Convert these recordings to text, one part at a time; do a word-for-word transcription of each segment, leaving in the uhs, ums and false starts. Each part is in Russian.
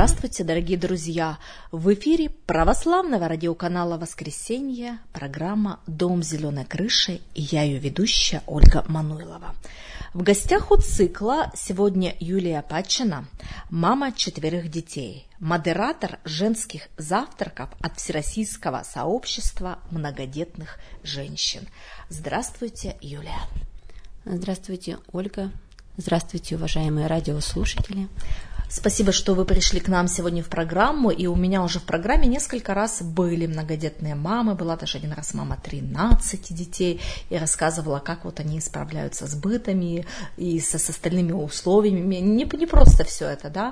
Здравствуйте, дорогие друзья! В эфире православного радиоканала «Воскресенье» программа «Дом зеленой крыши» и я ее ведущая Ольга Мануйлова. В гостях у цикла сегодня Юлия Патчина, мама четверых детей, модератор женских завтраков от Всероссийского сообщества многодетных женщин. Здравствуйте, Юлия! Здравствуйте, Ольга! Здравствуйте, уважаемые радиослушатели! Спасибо, что вы пришли к нам сегодня в программу, и у меня уже в программе несколько раз были многодетные мамы, была даже один раз мама тринадцати детей, и рассказывала, как вот они справляются с бытами и со, с остальными условиями, не, не просто все это, да,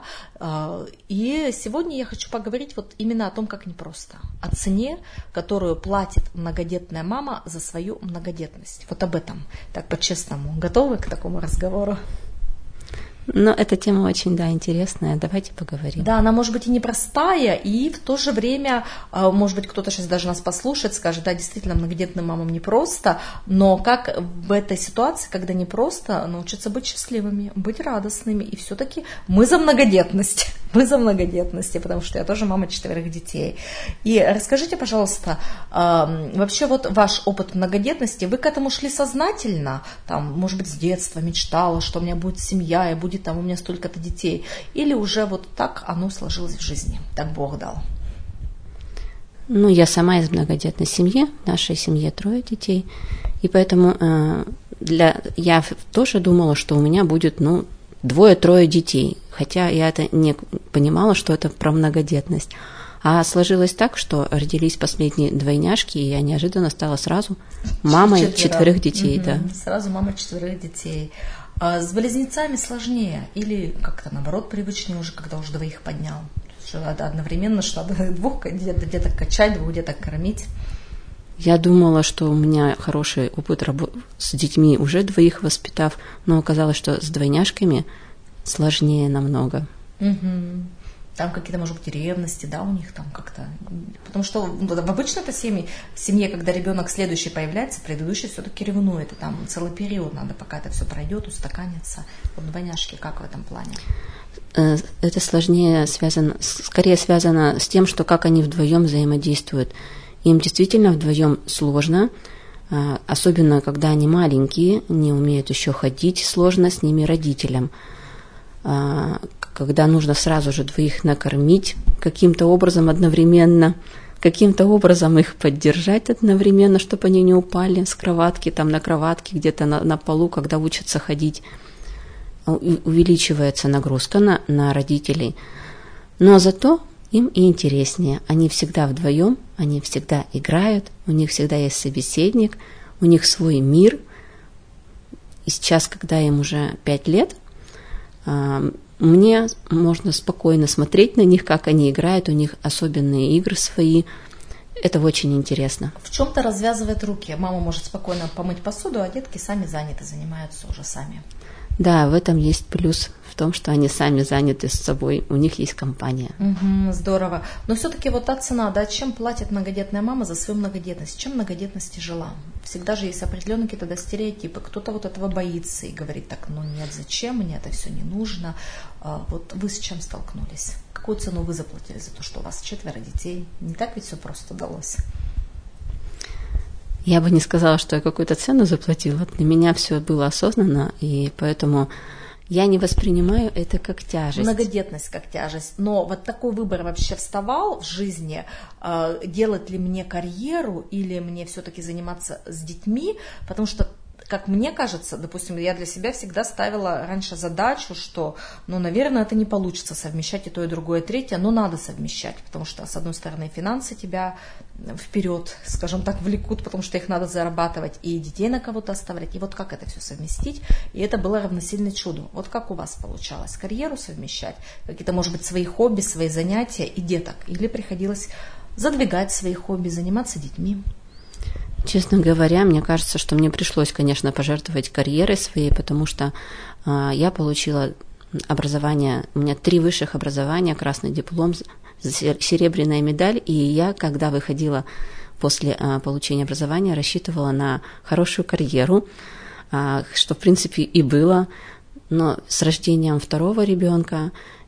и сегодня я хочу поговорить вот именно о том, как непросто, о цене, которую платит многодетная мама за свою многодетность, вот об этом, так по-честному, готовы к такому разговору? Но эта тема очень, да, интересная. Давайте поговорим. Да, она может быть и непростая, и в то же время, может быть, кто-то сейчас даже нас послушает, скажет, да, действительно, многодетным мамам непросто, но как в этой ситуации, когда непросто, научиться быть счастливыми, быть радостными, и все-таки мы за многодетность, мы за многодетность, потому что я тоже мама четверых детей. И расскажите, пожалуйста, вообще вот ваш опыт многодетности, вы к этому шли сознательно, там, может быть, с детства мечтала, что у меня будет семья, и будет там у меня столько-то детей, или уже вот так оно сложилось в жизни, так Бог дал? Ну, я сама из многодетной семьи, в нашей семье трое детей, и поэтому э, для, я тоже думала, что у меня будет, ну, двое-трое детей, хотя я это не понимала, что это про многодетность. А сложилось так, что родились последние двойняшки, и я неожиданно стала сразу мамой Четверо. четверых детей. Угу. Да. Сразу мамой четверых детей. А с близнецами сложнее или как-то наоборот привычнее уже, когда уже двоих поднял? Одновременно, что двух деток качать, двух деток кормить. Я думала, что у меня хороший опыт работы с детьми, уже двоих воспитав, но оказалось, что с двойняшками сложнее намного. Угу. Там какие-то, может быть, ревности, да, у них там как-то. Потому что в обычной-то семье, в семье, когда ребенок следующий появляется, предыдущий все-таки ревнует. И там целый период надо, пока это все пройдет, устаканится. Вот двойняшки как в этом плане? Это сложнее связано, скорее связано с тем, что как они вдвоем взаимодействуют. Им действительно вдвоем сложно, особенно когда они маленькие, не умеют еще ходить, сложно с ними родителям. Когда нужно сразу же двоих накормить каким-то образом одновременно, каким-то образом их поддержать одновременно, чтобы они не упали с кроватки, там на кроватке, где-то на, на полу, когда учатся ходить, увеличивается нагрузка на, на родителей. Но зато им и интереснее. Они всегда вдвоем, они всегда играют, у них всегда есть собеседник, у них свой мир. И сейчас, когда им уже пять лет, мне можно спокойно смотреть на них, как они играют, у них особенные игры свои. Это очень интересно. В чем-то развязывает руки. Мама может спокойно помыть посуду, а детки сами заняты, занимаются уже сами. Да, в этом есть плюс, в том, что они сами заняты с собой, у них есть компания. Угу, здорово. Но все-таки вот та цена, да, чем платит многодетная мама за свою многодетность? Чем многодетность тяжела? Всегда же есть определенные какие-то стереотипы. Кто-то вот этого боится и говорит так, ну нет, зачем, мне это все не нужно. Вот вы с чем столкнулись? Какую цену вы заплатили за то, что у вас четверо детей? Не так ведь все просто далось? Я бы не сказала, что я какую-то цену заплатила. Для меня все было осознанно, и поэтому я не воспринимаю это как тяжесть. Многодетность как тяжесть. Но вот такой выбор вообще вставал в жизни, делать ли мне карьеру или мне все-таки заниматься с детьми, потому что, как мне кажется, допустим, я для себя всегда ставила раньше задачу, что, ну, наверное, это не получится совмещать и то, и другое, и третье, но надо совмещать, потому что, с одной стороны, финансы тебя вперед, скажем так, влекут, потому что их надо зарабатывать, и детей на кого-то оставлять, и вот как это все совместить, и это было равносильно чуду. Вот как у вас получалось? Карьеру совмещать, какие-то, может быть, свои хобби, свои занятия и деток, или приходилось задвигать свои хобби, заниматься детьми? Честно говоря, мне кажется, что мне пришлось, конечно, пожертвовать карьерой своей, потому что э, я получила образование, у меня три высших образования, красный диплом, серебряная медаль, и я, когда выходила после э, получения образования, рассчитывала на хорошую карьеру, э, что, в принципе, и было, но с рождением второго ребенка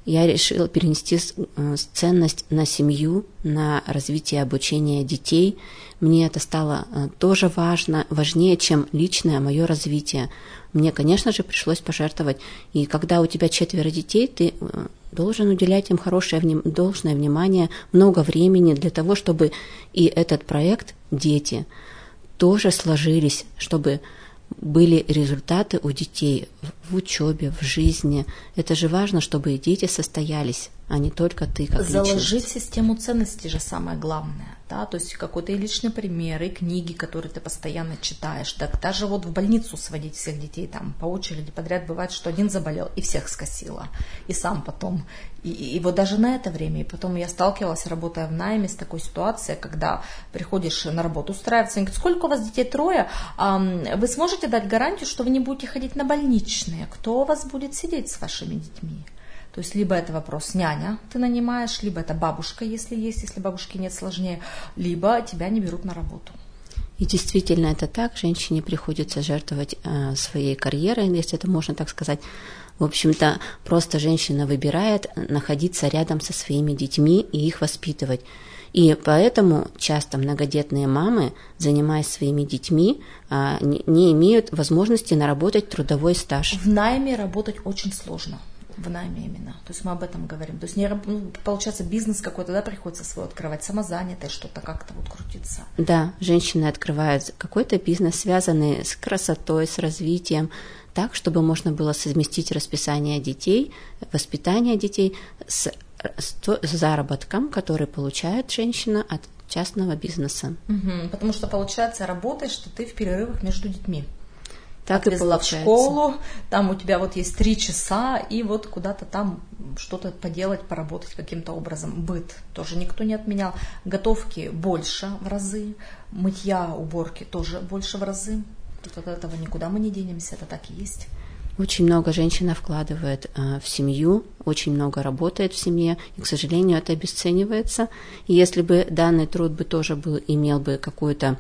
я решила перенести ценность на семью, на развитие обучения детей. Мне это стало тоже важно, важнее, чем личное мое развитие. Мне, конечно же, пришлось пожертвовать. И когда у тебя четверо детей, ты должен уделять им хорошее, должное внимание, много времени для того, чтобы и этот проект «Дети» тоже сложились, чтобы были результаты у детей в учебе, в жизни. Это же важно, чтобы и дети состоялись, а не только ты как личность. Заложить систему ценностей же самое главное. Да? То есть какой-то и личный пример, и книги, которые ты постоянно читаешь. Так даже вот в больницу сводить всех детей там по очереди подряд бывает, что один заболел и всех скосило. И сам потом. И, и вот даже на это время. И потом я сталкивалась, работая в найме, с такой ситуацией, когда приходишь на работу, устраиваться, и говорят, сколько у вас детей? Трое? Вы сможете дать гарантию, что вы не будете ходить на больничные? Кто у вас будет сидеть с вашими детьми? То есть либо это вопрос няня ты нанимаешь, либо это бабушка, если есть, если бабушки нет, сложнее, либо тебя не берут на работу. И действительно это так, женщине приходится жертвовать э, своей карьерой, если это можно так сказать. В общем-то, просто женщина выбирает находиться рядом со своими детьми и их воспитывать. И поэтому часто многодетные мамы, занимаясь своими детьми, э, не, не имеют возможности наработать трудовой стаж. В найме работать очень сложно. В найме именно. То есть мы об этом говорим. То есть не, ну, получается бизнес какой-то, да, приходится свой открывать, самозанятое что-то как-то вот крутиться. Да, женщины открывают какой-то бизнес, связанный с красотой, с развитием, так, чтобы можно было совместить расписание детей, воспитание детей с, с, с заработком, который получает женщина от частного бизнеса. Угу, потому что, получается, работаешь, что ты в перерывах между детьми. Так и получается. В школу, там у тебя вот есть три часа, и вот куда-то там что-то поделать, поработать каким-то образом. Быт тоже никто не отменял. Готовки больше в разы, мытья, уборки тоже больше в разы. Тут от этого никуда мы не денемся, это так и есть. Очень много женщина вкладывает э, в семью, очень много работает в семье, и, к сожалению, это обесценивается. И если бы данный труд бы тоже был, имел бы какую-то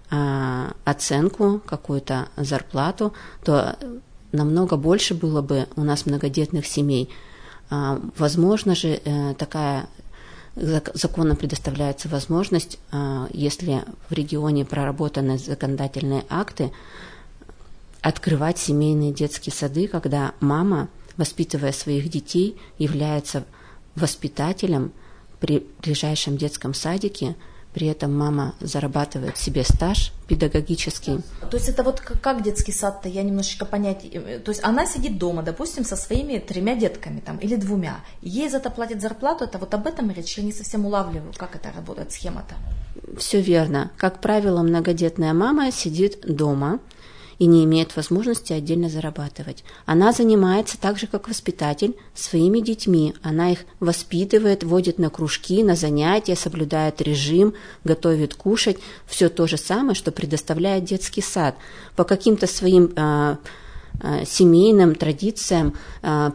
оценку, какую-то зарплату, то намного больше было бы у нас многодетных семей. Возможно же, такая законом предоставляется возможность, если в регионе проработаны законодательные акты, открывать семейные детские сады, когда мама, воспитывая своих детей, является воспитателем при ближайшем детском садике. При этом мама зарабатывает себе стаж педагогический. То есть это вот как детский сад-то, я немножечко понять. То есть она сидит дома, допустим, со своими тремя детками там, или двумя. Ей за это платят зарплату, это вот об этом речь? Я не совсем улавливаю, как это работает, схема-то. Все верно. Как правило, многодетная мама сидит дома и не имеет возможности отдельно зарабатывать. Она занимается так же, как воспитатель, своими детьми. Она их воспитывает, водит на кружки, на занятия, соблюдает режим, готовит кушать. Все то же самое, что предоставляет детский сад. По каким-то своим а, а, семейным традициям, а,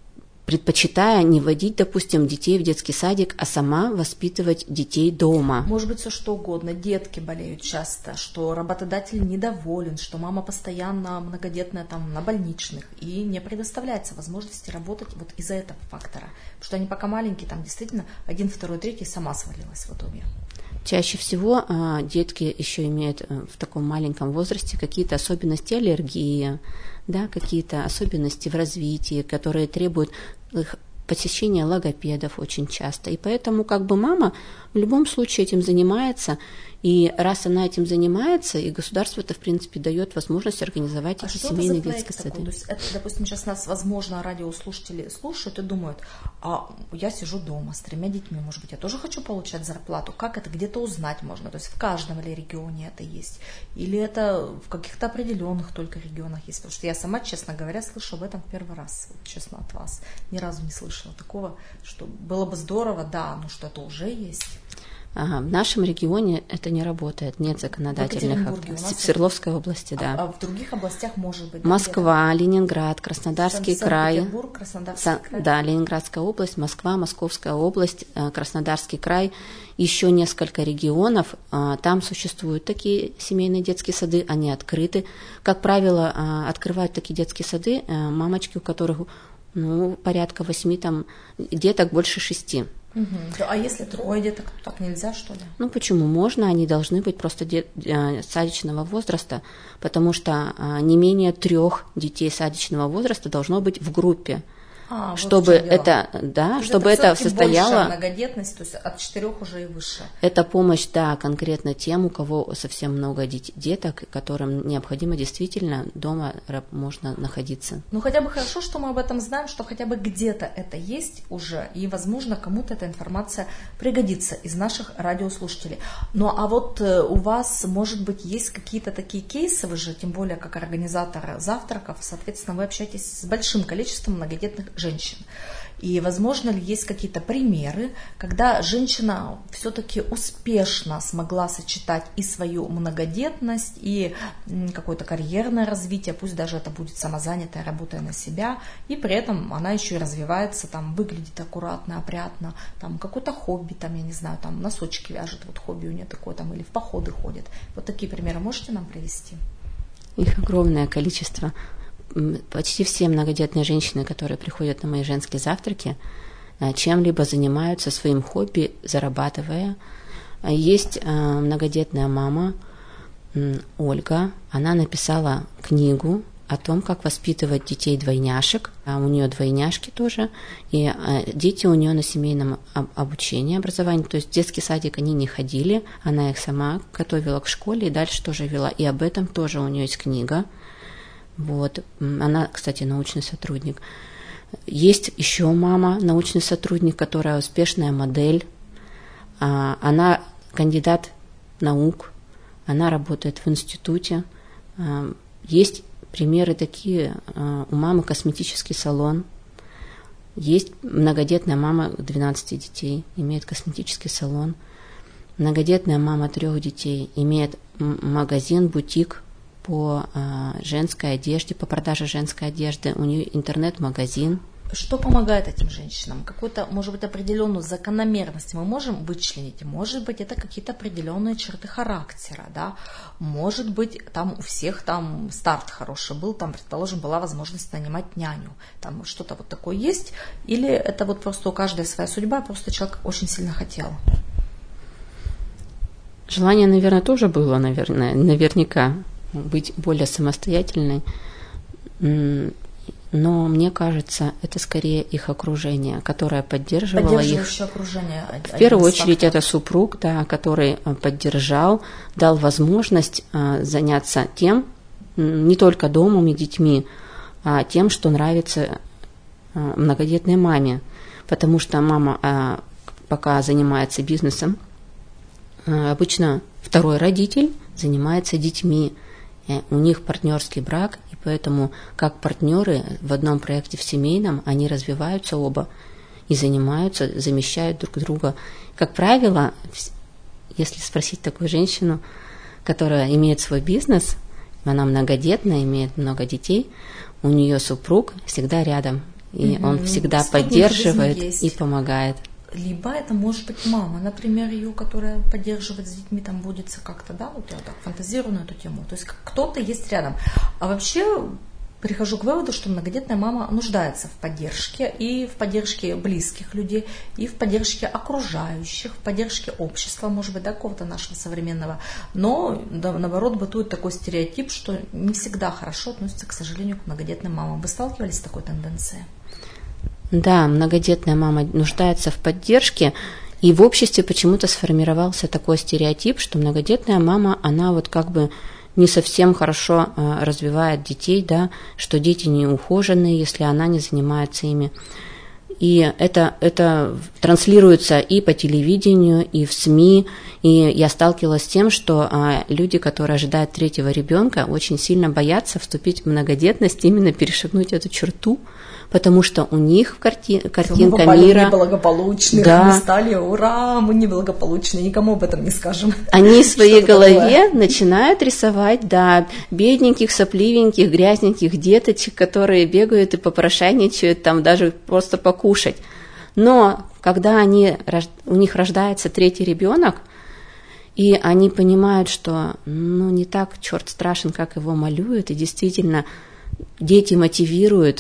предпочитая не водить, допустим, детей в детский садик, а сама воспитывать детей дома. Может быть, все что угодно. Детки болеют часто, что работодатель недоволен, что мама постоянно многодетная там на больничных, и не предоставляется возможности работать вот из-за этого фактора. Потому что они пока маленькие, там действительно один, второй, третий сама свалилась в итоге. Чаще всего а, детки еще имеют а, в таком маленьком возрасте какие-то особенности аллергии, да, какие-то особенности в развитии, которые требуют их посещения логопедов очень часто. И поэтому как бы мама в любом случае этим занимается. И раз она этим занимается, и государство это, в принципе, дает возможность организовать а эти что семейные это за детские сады. То есть это, допустим, сейчас нас, возможно, радиослушатели слушают и думают, а я сижу дома с тремя детьми, может быть, я тоже хочу получать зарплату. Как это где-то узнать можно? То есть в каждом ли регионе это есть? Или это в каких-то определенных только регионах есть? Потому что я сама, честно говоря, слышу об этом в первый раз, честно, от вас. Ни разу не слышала такого, что было бы здорово, да, но что это уже есть. Ага, в нашем регионе это не работает, нет законодательных актов. В Свердловской области, да. А, а в других областях может быть? Москва, Ленинград, Краснодарский край. Санкт-Петербург, Краснодарский край. Да, Ленинградская область, Москва, Московская область, Краснодарский край, еще несколько регионов. Там существуют такие семейные детские сады, они открыты. Как правило, открывают такие детские сады мамочки, у которых Ну, порядка восьми там деток, больше шести. Угу. А если трое деток, то так нельзя, что ли? Ну, почему? Можно, они должны быть просто де- садичного возраста, потому что не менее трех детей садичного возраста должно быть в группе. А, чтобы вот это, да, то чтобы это, это состояло. Многодетность, то есть от четырех уже и выше. Это помощь, да, конкретно тем, у кого совсем много деток, которым необходимо действительно дома можно находиться. Ну, хотя бы хорошо, что мы об этом знаем, что хотя бы где-то это есть уже, и, возможно, кому-то эта информация пригодится из наших радиослушателей. Ну, а вот у вас, может быть, есть какие-то такие кейсы, вы же, тем более, как организатор завтраков, соответственно, вы общаетесь с большим количеством многодетных женщин. И, возможно ли, есть какие-то примеры, когда женщина все-таки успешно смогла сочетать и свою многодетность, и какое-то карьерное развитие, пусть даже это будет самозанятая, работая на себя, и при этом она еще и развивается, там, выглядит аккуратно, опрятно, там, какое-то хобби, там, я не знаю, там, носочки вяжет, вот хобби у нее такое, там, или в походы ходит. Вот такие примеры можете нам привести? Их огромное количество. Почти все многодетные женщины, которые приходят на мои женские завтраки, чем-либо занимаются своим хобби, зарабатывая. Есть многодетная мама Ольга, она написала книгу о том, как воспитывать детей-двойняшек. А у нее двойняшки тоже, и дети у нее на семейном обучении, образовании, то есть в детский садик они не ходили, она их сама готовила к школе и дальше тоже вела, и об этом тоже у нее есть книга. Вот. Она, кстати, научный сотрудник. Есть еще мама, научный сотрудник, которая успешная модель. Она кандидат наук, она работает в институте. Есть примеры такие. У мамы косметический салон. Есть многодетная мама двенадцати детей, имеет косметический салон. Многодетная мама трех детей имеет магазин, бутик по женской одежде, по продаже женской одежды. У нее интернет-магазин. Что помогает этим женщинам? Какую-то, может быть, определенную закономерность мы можем вычленить? Может быть, это какие-то определенные черты характера, да? Может быть, там у всех там старт хороший был, там, предположим, была возможность нанимать няню. Там что-то вот такое есть? Или это вот просто у каждой своя судьба, просто человек очень сильно хотел? Желание, наверное, тоже было, наверное, наверняка. Быть более самостоятельной, но мне кажется, это скорее их окружение, которое поддерживало их. Окружение. В первую очередь это супруг, да, который поддержал, дал возможность заняться тем, не только домом и детьми, а тем, что нравится многодетной маме, потому что мама пока занимается бизнесом, обычно второй родитель занимается детьми. У них партнерский брак, и поэтому как партнеры в одном проекте в семейном, они развиваются оба и занимаются, замещают друг друга. Как правило, если спросить такую женщину, которая имеет свой бизнес, она многодетная, имеет много детей, у нее супруг всегда рядом, и mm-hmm. он всегда Спутник поддерживает и помогает. Либо это может быть мама, например, ее, которая поддерживает с детьми, там водится как-то, да, вот я так фантазирую на эту тему. То есть кто-то есть рядом. А вообще прихожу к выводу, что многодетная мама нуждается в поддержке, и в поддержке близких людей, и в поддержке окружающих, в поддержке общества, может быть, да, какого-то нашего современного. Но, да, наоборот, бытует такой стереотип, что не всегда хорошо относятся, к сожалению, к многодетным мамам. Вы сталкивались с такой тенденцией? Да, многодетная мама нуждается в поддержке, и в обществе почему-то сформировался такой стереотип, что многодетная мама, она вот как бы не совсем хорошо э, развивает детей, да, что дети не ухоженные, если она не занимается ими. И это, это транслируется и по телевидению, и в СМИ, и я сталкивалась с тем, что э, люди, которые ожидают третьего ребенка, очень сильно боятся вступить в многодетность, именно перешагнуть эту черту, потому что у них карти... картинка мы мира... Мы неблагополучные, да. мы стали, ура, мы неблагополучные, никому об этом не скажем. Они в своей голове начинают рисовать, да, бедненьких, сопливеньких, грязненьких деточек, которые бегают и попрошайничают, там даже просто покушать. Но когда они, у них рождается третий ребенок, и они понимают, что ну, не так черт страшен, как его малюют, и действительно дети мотивируют,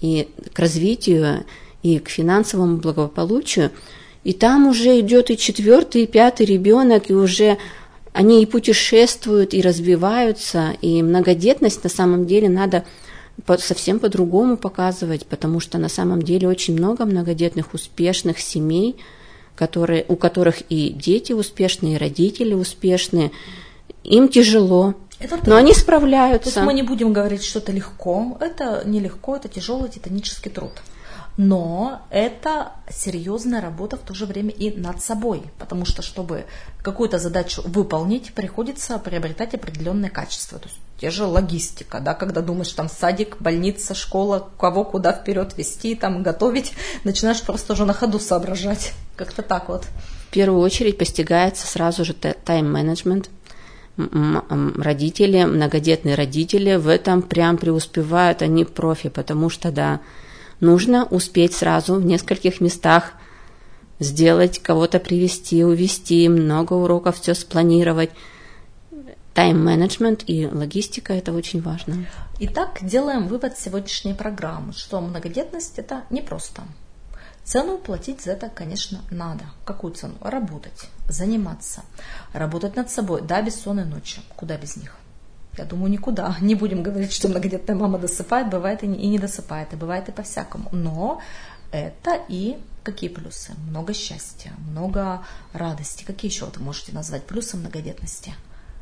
и к развитию, и к финансовому благополучию. И там уже идет и четвертый, и пятый ребенок, и уже они и путешествуют, и развиваются, и многодетность на самом деле надо совсем по-другому показывать, потому что на самом деле очень много многодетных успешных семей, которые, у которых и дети успешные, и родители успешные, им тяжело, это но они справляются. То есть мы не будем говорить, что это легко, это нелегко, это тяжелый титанический труд. Но это серьезная работа в то же время и над собой, потому что, чтобы какую-то задачу выполнить, приходится приобретать определенные качества. То есть те же логистика, да, когда думаешь, там садик, больница, школа, кого куда вперед вести, там готовить, начинаешь просто уже на ходу соображать. Как-то так вот. В первую очередь постигается сразу же тайм-менеджмент. Родители, многодетные родители в этом прям преуспевают, они профи, потому что, да, нужно успеть сразу в нескольких местах сделать, кого-то привести, увести, много уроков, все спланировать. Тайм-менеджмент и логистика – это очень важно. Итак, делаем вывод сегодняшней программы, что многодетность – это непросто. Цену платить за это, конечно, надо. Какую цену? Работать, заниматься, работать над собой. Да, бессонные ночи. Куда без них? Я думаю, никуда. Не будем говорить, что многодетная мама досыпает, бывает и не, и не досыпает, и бывает и по-всякому. Но это и какие плюсы? Много счастья, много радости. Какие еще вы можете назвать плюсы многодетности?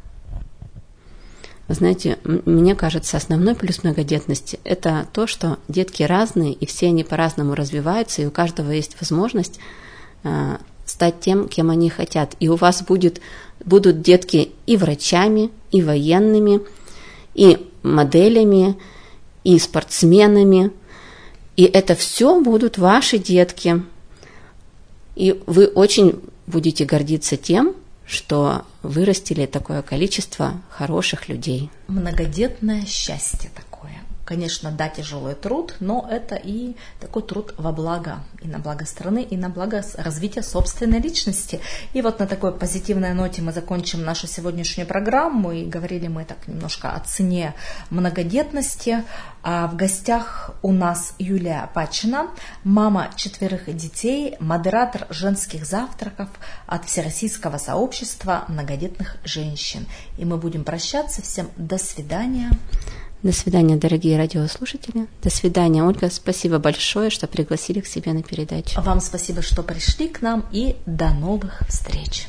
Вы знаете, мне кажется, основной плюс многодетности – это то, что детки разные, и все они по-разному развиваются, и у каждого есть возможность э, стать тем, кем они хотят. И у вас будет, будут детки и врачами, и военными, и моделями, и спортсменами. И это все будут ваши детки. И вы очень будете гордиться тем, что вырастили такое количество хороших людей. Многодетное счастье такое. Конечно, да, тяжелый труд, но это и такой труд во благо, и на благо страны, и на благо развития собственной личности. И вот на такой позитивной ноте мы закончим нашу сегодняшнюю программу. И говорили мы так немножко о цене многодетности. А в гостях у нас Юлия Пачина, мама четверых детей, модератор женских завтраков от Всероссийского сообщества многодетных женщин. И мы будем прощаться. Всем до свидания. До свидания, дорогие радиослушатели. До свидания, Ольга. Спасибо большое, что пригласили к себе на передачу. Вам спасибо, что пришли к нам, и до новых встреч.